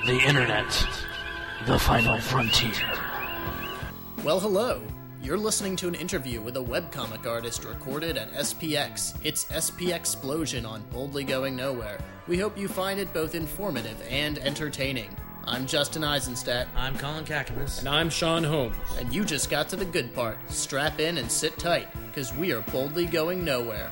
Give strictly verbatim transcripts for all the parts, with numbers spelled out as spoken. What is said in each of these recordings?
The internet. The final frontier. Well, hello. You're listening to an interview with a webcomic artist recorded at S P X. It's S P Explosion on Boldly Going Nowhere. We hope you find it both informative and entertaining. I'm Justin Eisenstadt. I'm Colin Kakamas. And I'm Sean Holmes. And you just got to the good part. Strap in and sit tight, because we are boldly going nowhere.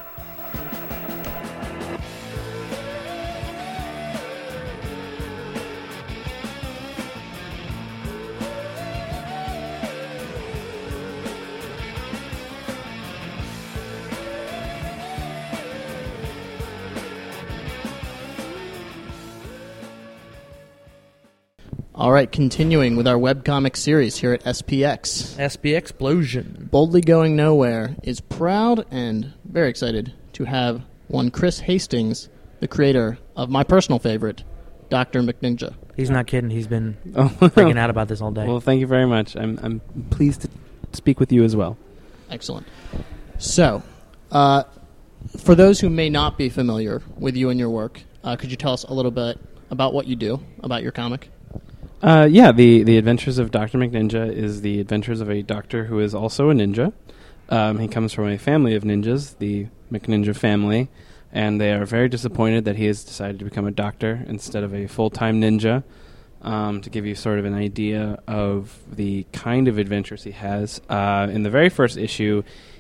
All right, continuing with our webcomic series here at S P X. S P Explosion. Boldly Going Nowhere is proud and very excited to have one Chris Hastings, the creator of my personal favorite, Doctor McNinja. He's not kidding. He's been Oh. freaking out about this all day. Well, thank you very much. I'm I'm pleased to speak with you as well. Excellent. So, uh, for those who may not be familiar with you and your work, uh, could you tell us a little bit about what you do, about your comic? Uh, yeah, the, the Adventures of Doctor McNinja is the adventures of a doctor who is also a ninja. Um, he comes from a family of ninjas, the McNinja family, and they are very disappointed that he has decided to become a doctor instead of a full-time ninja. Um, to give you sort of an idea of the kind of adventures he has, uh, in the very first issue,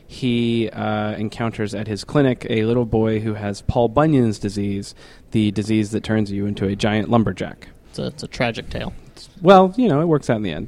he uh, encounters at his clinic a little boy who has Paul Bunyan's disease, the disease that turns you into a giant lumberjack. It's a, it's a tragic tale. Well, you know, it works out in the end.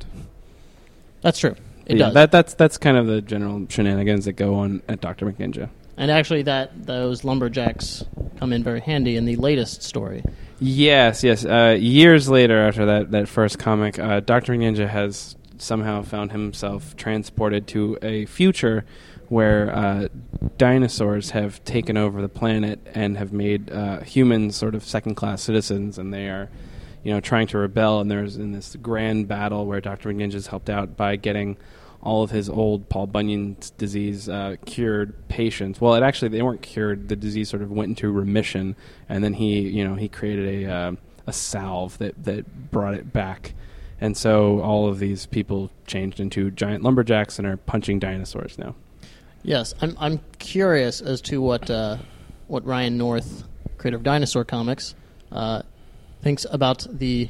That's true. It yeah, does. That, that's that's kind of the general shenanigans that go on at Doctor McNinja. And actually, that those lumberjacks come in very handy in the latest story. Yes, yes. Uh, years later, after that, that first comic, uh, Doctor McNinja has somehow found himself transported to a future where uh, dinosaurs have taken over the planet and have made uh, humans sort of second-class citizens, and they are, you know, trying to rebel. And there's in this grand battle where Doctor McNinja's helped out by getting all of his old Paul Bunyan's disease uh, cured patients. Well, it actually they weren't cured. The disease sort of went into remission, and then he, you know, he created a uh, a salve that that brought it back. And so all of these people changed into giant lumberjacks and are punching dinosaurs now. Yes, I'm I'm curious as to what uh, what Ryan North, creator of Dinosaur Comics, uh, thinks about the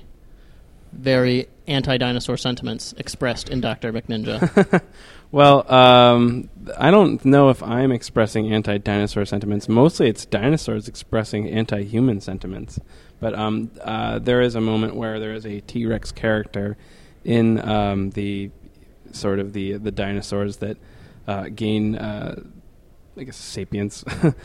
very anti-dinosaur sentiments expressed in Doctor McNinja. Well, um, I don't know if I'm expressing anti-dinosaur sentiments. Mostly it's dinosaurs expressing anti-human sentiments. But um, uh, there is a moment where there is a T-Rex character in um, the sort of the the dinosaurs that uh, gain, uh, I guess, sapience.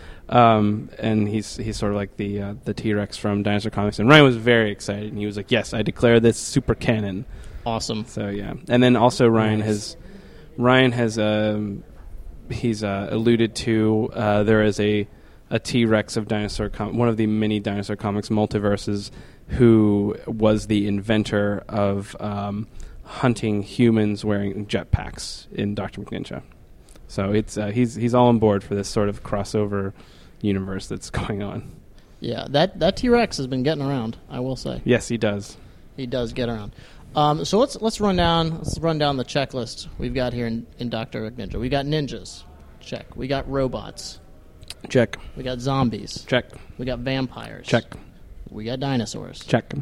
um, and he's he's sort of like the uh, the T-Rex from Dinosaur Comics. And Ryan was very excited. And he was like, yes, I declare this super canon. Awesome. So, yeah. And then also Ryan Nice. has... Ryan has um, he's uh, alluded to uh, there is a a T-Rex of dinosaur com- one of the many Dinosaur Comics multiverses who was the inventor of um, hunting humans wearing jetpacks in Doctor McNinja. So it's uh, he's he's all on board for this sort of crossover universe that's going on. Yeah, that, that T-Rex has been getting around, I will say. Yes, he does. He does get around. Um, so let's let's run down let's run down the checklist we've got here in, in Doctor McNinja. We got ninjas, check. We got robots, Check. we got zombies, Check. we got vampires, Check. we got dinosaurs. Check.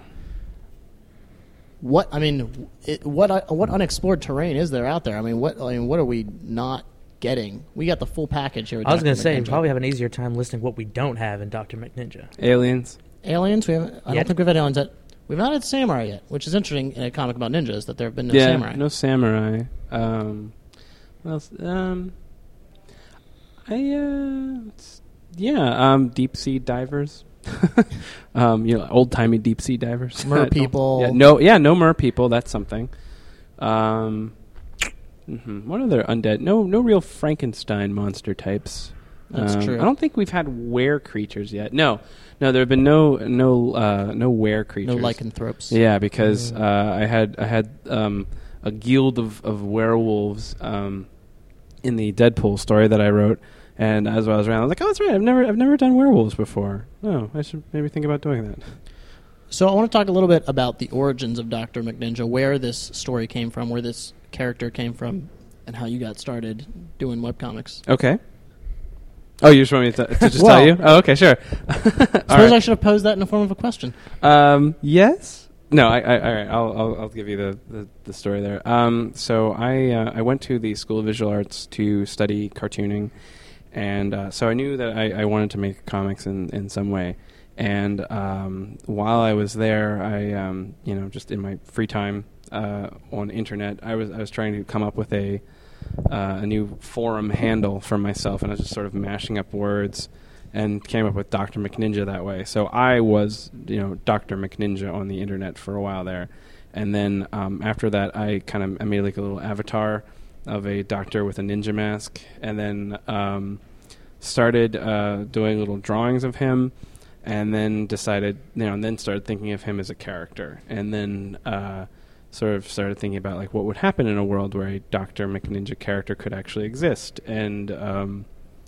What I mean, it, what uh, what unexplored terrain is there out there? I mean, what I mean, what are we not getting? We got the full package here. With I was going to say, you probably have an easier time listing what we don't have in Doctor McNinja. Aliens. aliens. We haven't. I Yet? don't think we've had aliens yet. We've not had samurai yet, which is interesting in a comic about ninjas that there have been no yeah, samurai. no samurai. Um, what else? Um, I uh, it's- yeah, um, deep sea divers. um, you know, old timey deep sea divers. Mer people. Yeah, no, yeah, no mer people. That's something. Um, mhm. What other undead? No, no real Frankenstein monster types. That's Um, true. I don't think we've had were creatures yet. No, no, there have been no no uh, no were creatures. No lycanthropes. Yeah, because Mm. uh, I had I had um, a guild of, of werewolves um, in the Deadpool story that I wrote, and as I was around, I was like, "Oh, that's right. I've never I've never done werewolves before. Oh, I should maybe think about doing that." So I want to talk a little bit about the origins of Doctor McNinja, where this story came from, where this character came from, and how you got started doing webcomics. Okay. Oh, you just want me to, to just well, tell you? Oh, okay, sure. Suppose right. I should have posed that in the form of a question. Um, yes. No, I, I, all right. I'll, I'll, I'll give you the, the, the story there. Um, so I, uh, I went to the School of Visual Arts to study cartooning, and uh, so I knew that I, I wanted to make comics in, in some way. And um, while I was there, I, um, you know, just in my free time uh, on the internet, I was I was trying to come up with a uh, a new forum handle for myself, and I was just sort of mashing up words. And came up with Doctor McNinja that way. So I was, you know, Doctor McNinja on the internet for a while there. And then um, after that, I kind of I made like a little avatar of a doctor with a ninja mask. And then um, started uh, doing little drawings of him. And then decided, you know, and then started thinking of him as a character. And then uh, sort of started thinking about, like, what would happen in a world where a Doctor McNinja character could actually exist. And... Um,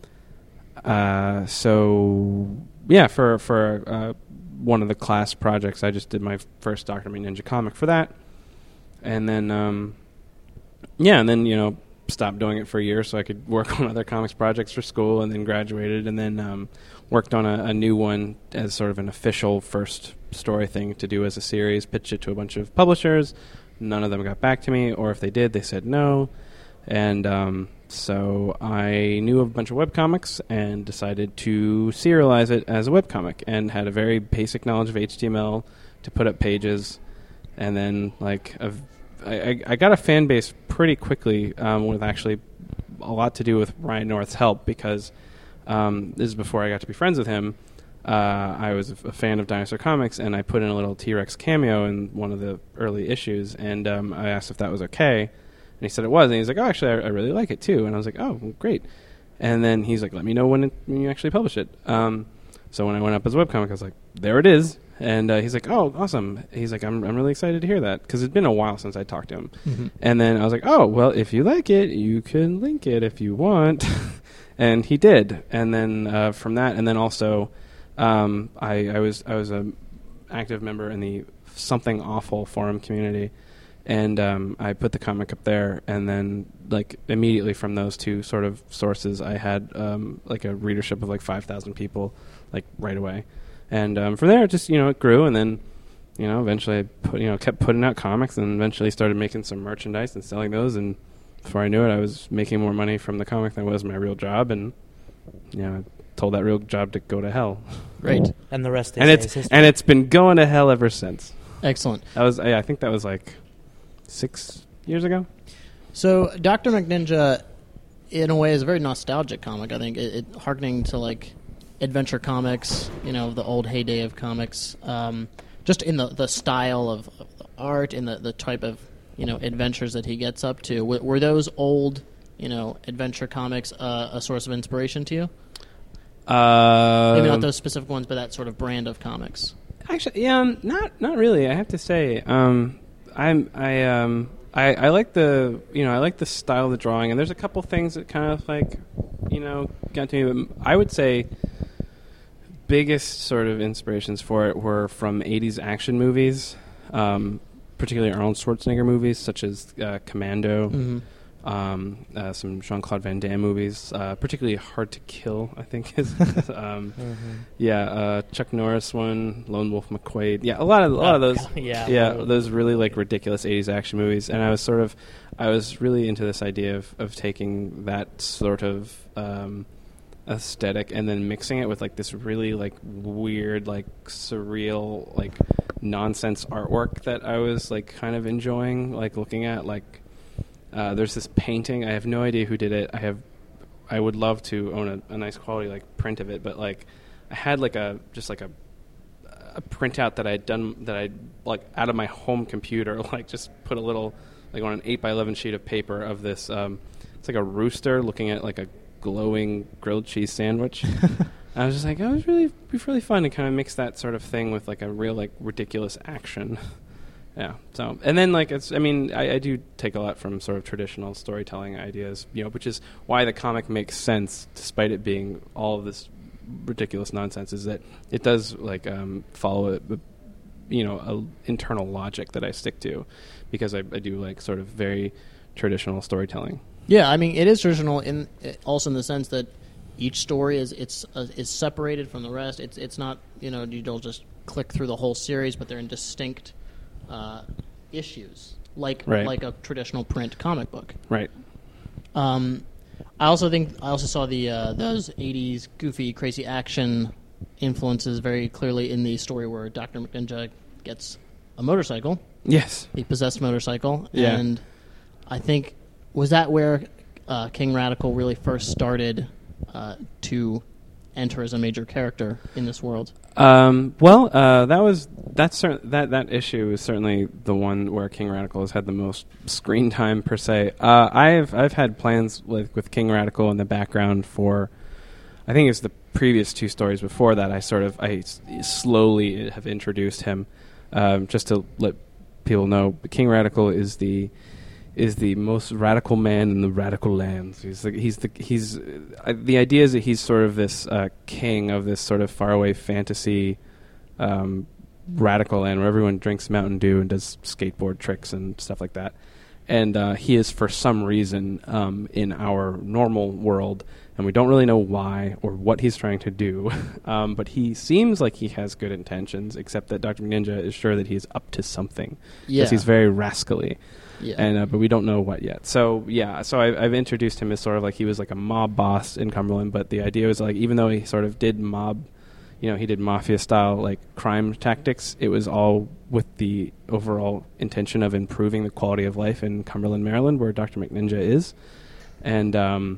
Uh, so yeah, for for uh, one of the class projects, I just did my first Doctor McNinja comic for that, and then um, yeah, and then you know stopped doing it for a year so I could work on other comics projects for school, and then graduated, and then um, worked on a, a new one as sort of an official first story thing to do as a series. Pitched it to a bunch of publishers. None of them got back to me, or if they did, they said no, and. Um, So I knew of a bunch of webcomics and decided to serialize it as a webcomic, and had a very basic knowledge of H T M L to put up pages, and then like a, I, I got a fan base pretty quickly um, with actually a lot to do with Ryan North's help, because um, this is before I got to be friends with him. Uh, I was a fan of Dinosaur Comics, and I put in a little T-Rex cameo in one of the early issues, and um, I asked if that was okay. And he said it was, and he's like, oh, actually, I, I really like it, too. And I was like, oh, well, great. And then he's like, let me know when, it, when you actually publish it. Um, so when I went up as a webcomic, I was like, there it is. And uh, he's like, oh, awesome. He's like, I'm I'm really excited to hear that, because it's been a while since I talked to him. Mm-hmm. And then I was like, oh, well, if you like it, you can link it if you want. And he did. And then uh, from that, and then also um, I, I was I was an active member in the Something Awful forum community. And um, I put the comic up there, and then like immediately from those two sort of sources, I had um, like a readership of like five thousand people, like right away. And um, from there, it just you know it grew, and then you know eventually I put you know kept putting out comics, and eventually started making some merchandise and selling those. And before I knew it, I was making more money from the comic than was my real job, and you know told that real job to go to hell. Great. And the rest is and it's history. and it's been going to hell ever since. Excellent. That was I, I think that was like. Six years ago. So Doctor McNinja, in a way, is a very nostalgic comic. I think it, it harkening to like adventure comics, you know, the old heyday of comics. Um, just in the, the style of, of the art and the, the type of you know adventures that he gets up to. W- were those old you know adventure comics uh, a source of inspiration to you? Uh, Maybe not those specific ones, but that sort of brand of comics. Actually, yeah, um, not not really. I have to say. Um, I'm I um I, I like the you know I like the style of the drawing, and there's a couple things that kind of like you know got to me. But I would say biggest sort of inspirations for it were from eighties action movies, um, particularly Arnold Schwarzenegger movies such as uh, Commando, mm-hmm. um, uh, some Jean-Claude Van Damme movies, uh, particularly Hard to Kill, I think is um, mm-hmm. yeah uh, Chuck Norris one, Lone Wolf McQuade, yeah a lot of a lot of those yeah yeah those really like ridiculous eighties action movies. And I was sort of I was really into this idea of, of taking that sort of um, aesthetic and then mixing it with like this really like weird like surreal like nonsense artwork that I was like kind of enjoying like looking at. Like uh, there's this painting, I have no idea who did it. I have I would love to own a, a nice quality like print of it, but like I had like a just like a a printout that I had done that I like out of my home computer, like just put a little like on an eight by eleven sheet of paper of this um, it's like a rooster looking at like a glowing grilled cheese sandwich. I was just like, oh, it was really be really fun to kind of mix that sort of thing with like a real like ridiculous action. Yeah. So and then like it's I mean I, I do take a lot from sort of traditional storytelling ideas, you know, which is why the comic makes sense despite it being all of this ridiculous nonsense. Is that it does like um, follow a, you know a internal logic that I stick to, because I, I do like sort of very traditional storytelling. Yeah, I mean, it is traditional in also in the sense that each story is it's uh, is separated from the rest. It's it's not, you know, you don't just click through the whole series, but they're in distinct uh, issues, like right. like a traditional print comic book. Right. Um, I also think I also saw the uh, those eighties goofy, crazy action influences very clearly in the story where Doctor McNinja gets a motorcycle. Yes. A possessed motorcycle. Yeah. And I think, was that where uh, King Radical really first started uh, to enter as a major character in this world? Um, well, uh, that was that's cer- that that issue is certainly the one where King Radical has had the most screen time per se. Uh, I've I've had plans with with King Radical in the background for, I think it's the previous two stories before that. I sort of I s- slowly have introduced him, um, just to let people know. King Radical is the is the most radical man in the radical lands. He's the, he's the he's uh, the idea is that he's sort of this uh, king of this sort of faraway fantasy um, radical land where everyone drinks Mountain Dew and does skateboard tricks and stuff like that. And uh, he is, for some reason, um, in our normal world, and we don't really know why or what he's trying to do. um, but he seems like he has good intentions, except that Doctor Ninja is sure that he's up to something. Yeah. Because he's very rascally. Yeah. And uh, but we don't know what yet. So yeah, so I, I've introduced him as sort of like he was like a mob boss in Cumberland. But the idea was like, even though he sort of did mob, you know, he did mafia style like crime tactics, it was all with the overall intention of improving the quality of life in Cumberland, Maryland, where Doctor McNinja is. And um,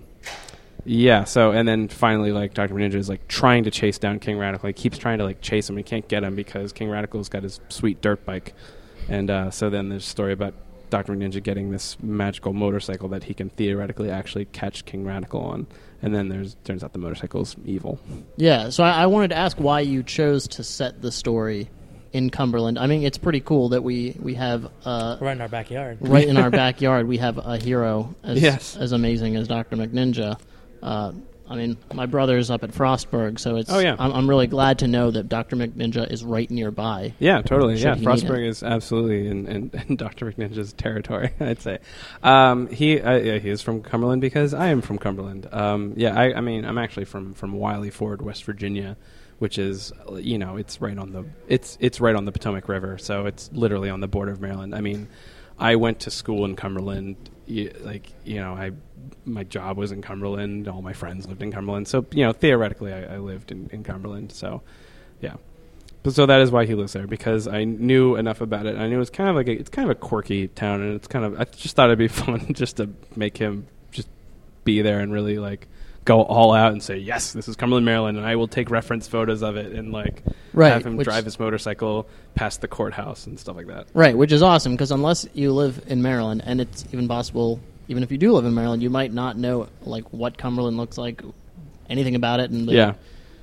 yeah, so and then finally, like Doctor McNinja is like trying to chase down King Radical. He keeps trying to like chase him. He can't get him because King Radical's got his sweet dirt bike. And uh, so then there's a story about Doctor Ninja getting this magical motorcycle that he can theoretically actually catch King Radical on, and then there's turns out the motorcycle's evil. Yeah, so I, I wanted to ask why you chose to set the story in Cumberland. I mean, it's pretty cool that we we have uh, right in our backyard. Right in our backyard, we have a hero as yes. as amazing as Doctor McNinja. Uh, I mean, my brother's up at Frostburg, so it's. Oh, yeah. I'm, I'm really glad to know that Doctor McNinja is right nearby. Yeah, totally. Yeah, he Frostburg is absolutely in, in, in Doctor McNinja's territory, I'd say. Um, he uh, yeah, he is from Cumberland because I am from Cumberland. Um, yeah, I, I mean, I'm actually from, from Wiley Ford, West Virginia, which is, you know, it's right on the it's it's right on the Potomac River, so it's literally on the border of Maryland. I mean, I went to school in Cumberland. You, like, you know, I my job was in Cumberland. All my friends lived in Cumberland. So, you know, theoretically, I, I lived in, in Cumberland. So, yeah. But so that is why he lives there, because I knew enough about it. I knew it's kind of like a, it's kind of a quirky town, and it's kind of I just thought it'd be fun just to make him just be there and really like go all out and say, yes, this is Cumberland, Maryland, and I will take reference photos of it and like right, have him which, drive his motorcycle past the courthouse and stuff like that. Right, which is awesome, because unless you live in Maryland, and it's even possible, even if you do live in Maryland, you might not know like what Cumberland looks like, anything about it, and like, yeah,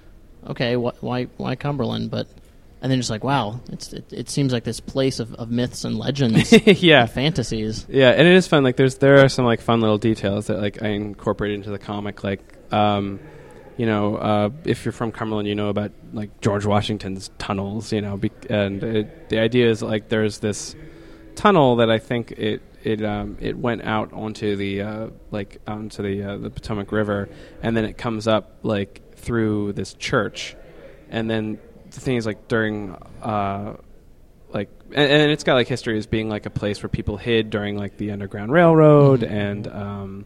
okay, wh- why why Cumberland? But and then just like, wow, it's it, it seems like this place of, of myths and legends, yeah, and fantasies. Yeah, and it is fun. Like, there's there are some like fun little details that like I incorporate into the comic. Like, um, you know, uh, if you're from Cumberland, you know about like George Washington's tunnels. You know, be- and it, the idea is like there's this tunnel that I think it it um, it went out onto the uh, like onto the uh, the Potomac River, and then it comes up like through this church, and then the thing is like during uh, like and, and it's got like history as being like a place where people hid during like the Underground Railroad, mm-hmm. and um,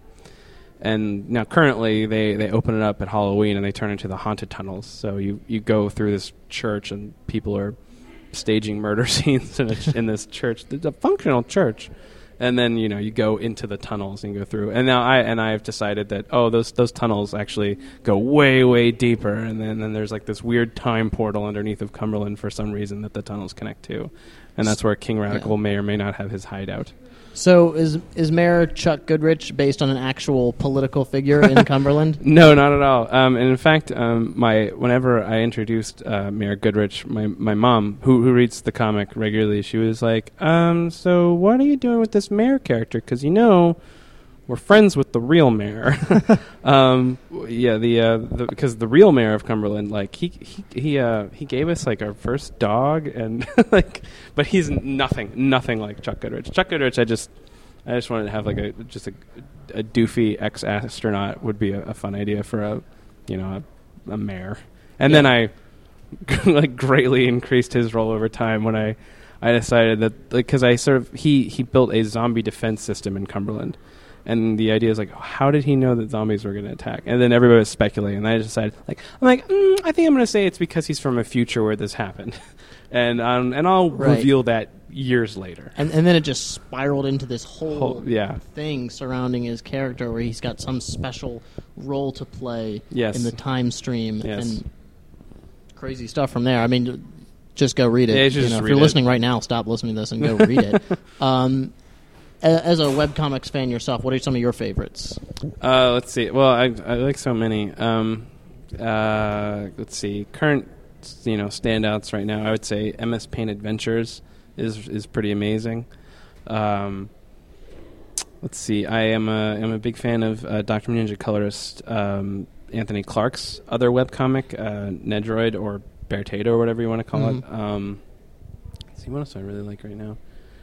and now currently they, they open it up at Halloween and they turn into the haunted tunnels. So you, you go through this church and people are staging murder scenes in, a, in this church. It's a functional church. And then, you know, you go into the tunnels and go through. And now I and I have decided that, oh, those those tunnels actually go way, way deeper. And then, then there's like this weird time portal underneath of Cumberland for some reason that the tunnels connect to. And that's where King Radical yeah. may or may not have his hideout. So is is Mayor Chuck Goodrich based on an actual political figure in Cumberland? No, not at all. Um, and in fact, um, my whenever I introduced uh, Mayor Goodrich, my my mom, who who reads the comic regularly, she was like, um, "So what are you doing with this mayor character? Because you know, were friends with the real mayor. um, yeah, the, uh, the because the real mayor of Cumberland, like he he he uh, he gave us like our first dog, and like, but he's nothing nothing like Chuck Goodrich. Chuck Goodrich, I just I just wanted to have like a just a, a doofy ex astronaut would be a, a fun idea for a you know a, a mayor, and yeah. then I like greatly increased his role over time when I I decided that because like, I sort of he he built a zombie defense system in Cumberland. And the idea is like, how did he know that zombies were going to attack? And then everybody was speculating. And I decided, like, I'm like, mm, I think I'm going to say it's because he's from a future where this happened, and um, and I'll right. reveal that years later. And and then it just spiraled into this whole, whole yeah. thing surrounding his character, where he's got some special role to play yes. in the time stream, yes. and crazy stuff from there. I mean, just go read it. Yeah, you just know, if read you're it. listening right now, stop listening to this and go read it. Um, As a webcomics fan yourself, what are some of your favorites? Uh, let's see. Well, I, I like so many. Um, uh, let's see. Current, you know, standouts right now. I would say M S Paint Adventures is is pretty amazing. Um, let's see. I am a am a big fan of uh, Doctor Ninja colorist um, Anthony Clark's other webcomic, uh, Nedroid or Beartato or whatever you want to call mm-hmm. it. Um, let's see what else I really like right now.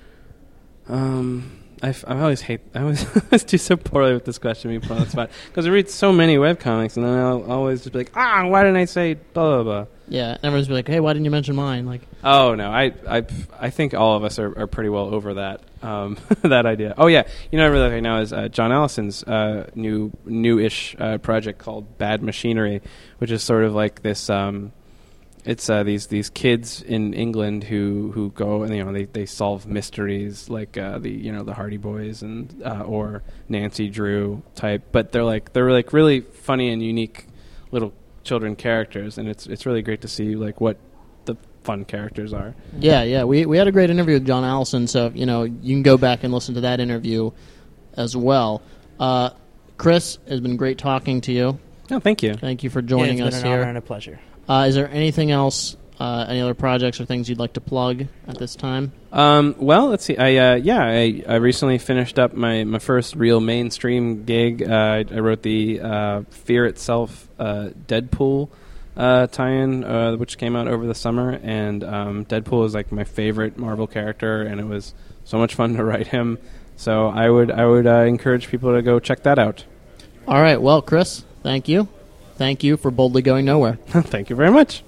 Um. I, f- I always hate. I always, I always do so poorly with this question being put on the spot because I read so many webcomics and then I'll always just be like, ah, why didn't I say blah blah blah? Yeah, everyone's be like, hey, why didn't you mention mine? Like, oh no, I I, I think all of us are, are pretty well over that um, that idea. Oh yeah, you know what I really like right now is uh, John Allison's uh, new new-ish uh, project called Bad Machinery, which is sort of like this. Um, It's uh, these these kids in England who, who go and you know they, they solve mysteries like uh, the you know the Hardy Boys and uh, or Nancy Drew type, but they're like they're like really funny and unique little children characters, and it's it's really great to see like what the fun characters are. Yeah, yeah, we we had a great interview with John Allison, so you know you can go back and listen to that interview as well. Uh, Chris, it's been great talking to you. Oh, thank you. Thank you for joining yeah, it's us been an here. honor and a pleasure. Uh, is there anything else, uh, any other projects or things you'd like to plug at this time? Um, well, let's see. I uh, yeah, I, I recently finished up my, my first real mainstream gig. Uh, I, I wrote the uh, Fear Itself uh, Deadpool uh, tie-in, uh, which came out over the summer. And um, Deadpool is like my favorite Marvel character, and it was so much fun to write him. So I would I would uh, encourage people to go check that out. All right. Well, Chris, thank you. Thank you for Boldly Going Nowhere. Thank you very much.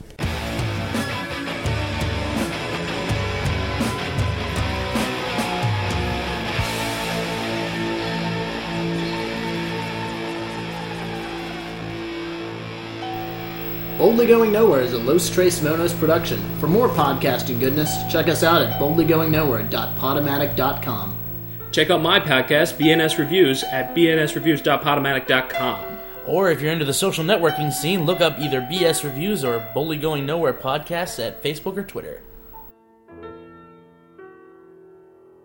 Boldly Going Nowhere is a Los Tres Monos production. For more podcasting goodness, check us out at boldly going nowhere dot podomatic dot com. Check out my podcast, B N S Reviews, at b n s reviews dot podomatic dot com. Or if you're into the social networking scene, look up either B S Reviews or Boldly Going Nowhere podcasts at Facebook or Twitter.